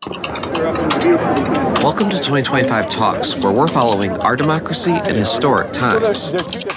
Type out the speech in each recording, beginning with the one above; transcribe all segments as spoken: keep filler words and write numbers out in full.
Welcome to twenty twenty-five Talks, where we're following our democracy in historic times.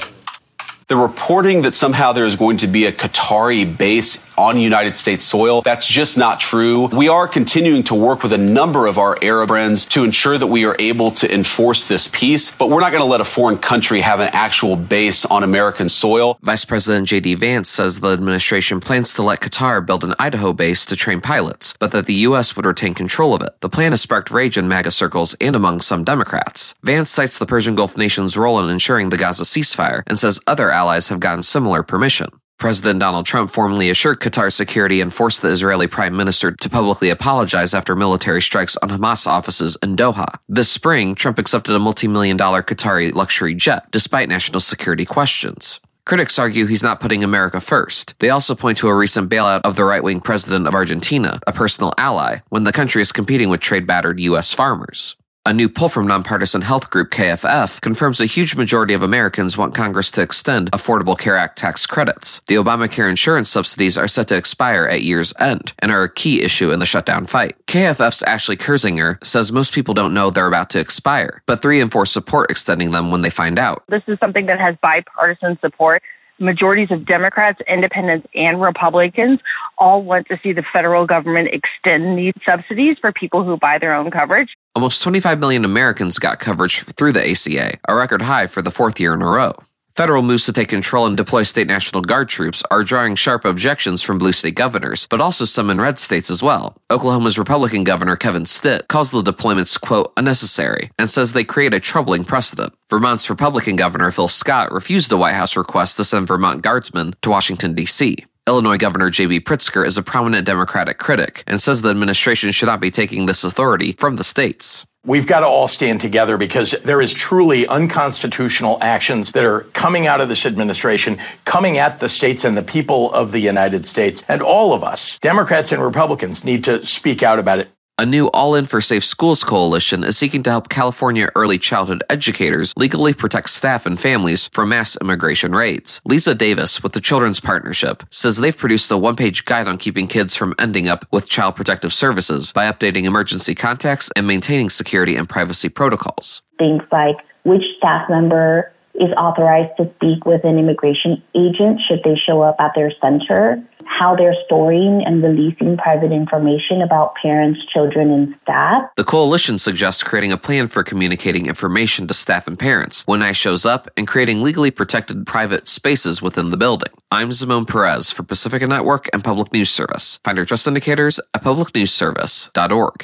The reporting that somehow there is going to be a Qatari base on United States soil, that's just not true. We are continuing to work with a number of our Arab friends to ensure that we are able to enforce this peace, but we're not going to let a foreign country have an actual base on American soil. Vice President J D Vance says the administration plans to let Qatar build an Idaho base to train pilots, but that the U S would retain control of it. The plan has sparked rage in MAGA circles and among some Democrats. Vance cites the Persian Gulf nation's role in ensuring the Gaza ceasefire and says other allies have gotten similar permission. President Donald Trump formally assured Qatar's security and forced the Israeli prime minister to publicly apologize after military strikes on Hamas offices in Doha. This spring, Trump accepted a multi-million dollar Qatari luxury jet, despite national security questions. Critics argue he's not putting America first. They also point to a recent bailout of the right-wing president of Argentina, a personal ally, when the country is competing with trade-battered U S farmers. A new poll from nonpartisan health group K F F confirms a huge majority of Americans want Congress to extend Affordable Care Act tax credits. The Obamacare insurance subsidies are set to expire at year's end and are a key issue in the shutdown fight. K F F's Ashley Kurzinger says most people don't know they're about to expire, but three in four support extending them when they find out. This is something that has bipartisan support. Majorities of Democrats, independents, and Republicans all want to see the federal government extend these subsidies for people who buy their own coverage. Almost twenty-five million Americans got coverage through the A C A, a record high for the fourth year in a row. Federal moves to take control and deploy state National Guard troops are drawing sharp objections from blue state governors, but also some in red states as well. Oklahoma's Republican Governor Kevin Stitt calls the deployments, quote, unnecessary, and says they create a troubling precedent. Vermont's Republican Governor Phil Scott refused a White House request to send Vermont Guardsmen to Washington, D C Illinois Governor J B Pritzker is a prominent Democratic critic and says the administration should not be taking this authority from the states. We've got to all stand together because there is truly unconstitutional actions that are coming out of this administration, coming at the states and the people of the United States. And all of us, Democrats and Republicans, need to speak out about it. A new All In for Safe Schools coalition is seeking to help California early childhood educators legally protect staff and families from mass immigration raids. Lisa Davis with the Children's Partnership says they've produced a one-page guide on keeping kids from ending up with Child Protective Services by updating emergency contacts and maintaining security and privacy protocols. Things like which staff member is authorized to speak with an immigration agent should they show up at their center, how they're storing and releasing private information about parents, children, and staff. The coalition suggests creating a plan for communicating information to staff and parents when ICE shows up and creating legally protected private spaces within the building. I'm Simone Perez for Pacifica Network and Public News Service. Find our trust indicators at public news service dot org.